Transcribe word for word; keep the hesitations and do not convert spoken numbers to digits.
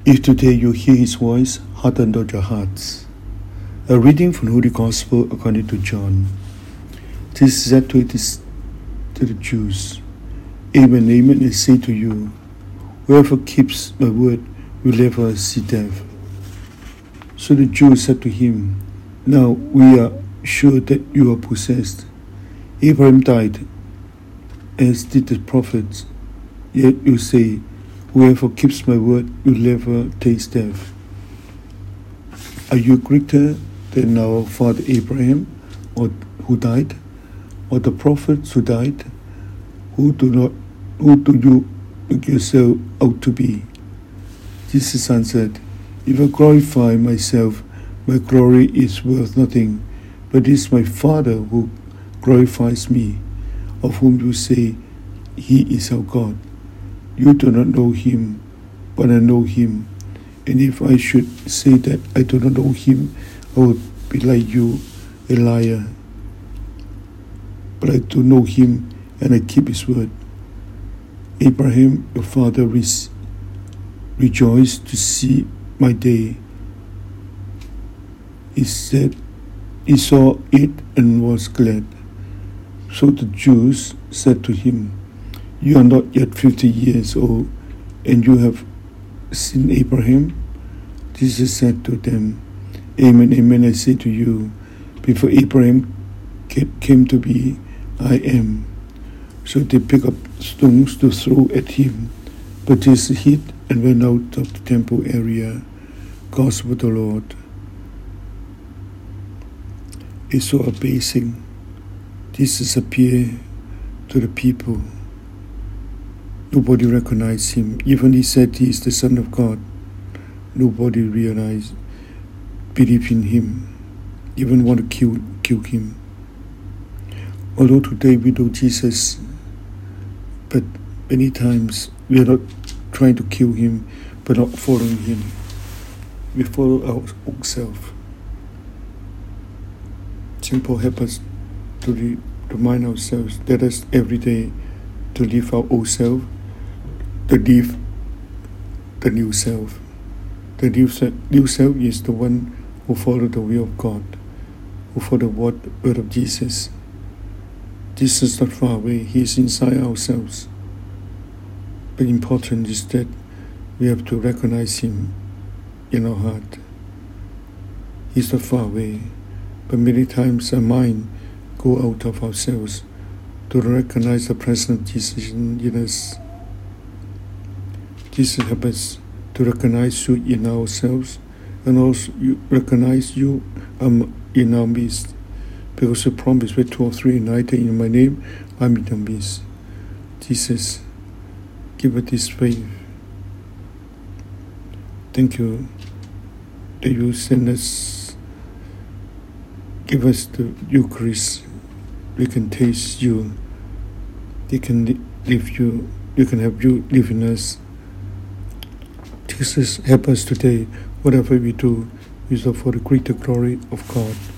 If today you hear his voice, harden not your hearts. A reading from the Holy Gospel according to John. This is said to, it is to the Jews, Amen, amen, I say to you, whoever keeps my word will never see death. So the Jews said to him, Now we are sure that you are possessed. Abraham died, as did the prophets, yet you say, whoever keeps my word will never taste death. Are you greater than our father Abraham, or who died, or the prophets who died? Who do not, who do you make yourself out to be? Jesus answered, If I glorify myself, my glory is worth nothing, but it is my Father who glorifies me, of whom you say he is our God. You do not know him, but I know him. And if I should say that I do not know him, I would be like you, a liar. But I do know him, and I keep his word. Abraham, your father, re- rejoiced to see my day. He said, he saw it and was glad. So the Jews said to him, You are not yet fifty years old, and you have seen Abraham? Jesus said to them, Amen, amen, I say to you, before Abraham came to be, I am. So they picked up stones to throw at him, but Jesus hid and went out of the temple area. Gospel of the Lord. It's so amazing. Jesus appeared to the people. Nobody recognized him. Even he said he is the Son of God. Nobody realized, believed in him, even want to kill, kill him. Although today we know Jesus, but many times we are not trying to kill him, but not following him. We follow our own self. Saint Paul help us to re- remind ourselves, let us every day to live our old self, to live the new self. The new, se- new self is the one who follows the will of God, who follows the word, word of Jesus. Jesus is not far away, he is inside ourselves. But important is that we have to recognize him in our heart. He's not far away, but many times our mind go out of ourselves to recognize the presence of Jesus in us. Jesus helps us to recognize you in ourselves, and also you recognize you um, in our midst, because you promised with two or three united in my name, I'm in the midst. Jesus, give us this faith. Thank you that you send us, give us the Eucharist. We can taste you. They can live you. You can have you live in us. Jesus, help us today. Whatever we do, is for the greater glory of God.